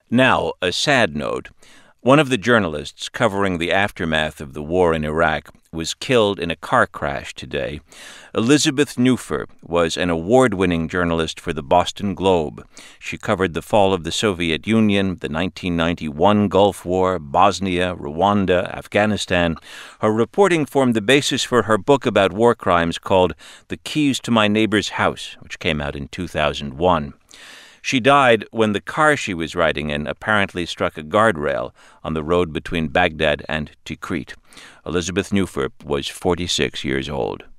Now, a sad note. One of the journalists covering the aftermath of the war in Iraq was killed in a car crash today. Elizabeth Neufer was an award-winning journalist for the Boston Globe. She covered the fall of the Soviet Union, the 1991 Gulf War, Bosnia, Rwanda, Afghanistan. Her reporting formed the basis for her book about war crimes called The Keys to My Neighbor's House, which came out in 2001. She died when the car she was riding in apparently struck a guardrail on the road between Baghdad and Tikrit. Elizabeth Neufer was 46 years old.